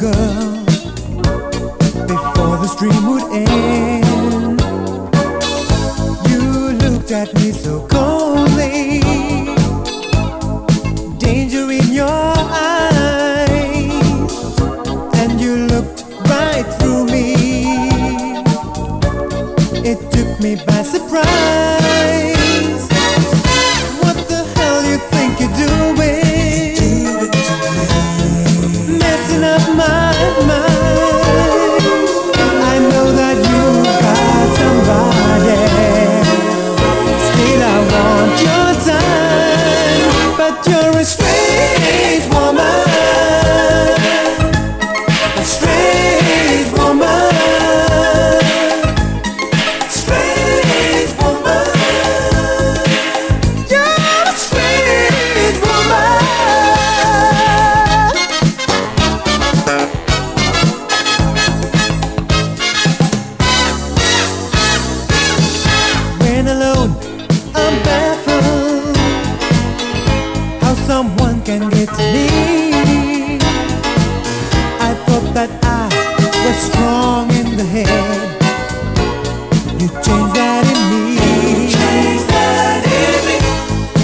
girl before this dream would end. You looked at me so coldly, danger in your eyes, and you looked right through me. It took me by surprise. What the hell you think you're doing? Messing up my mind. I know that you got somebody. Still I want your time, but you're a strange woman. A strange woman. Strange woman. You're a strange woman. When alone, I'm baffled how someone can get to me. I thought that I was strong in the head. You changed that in me.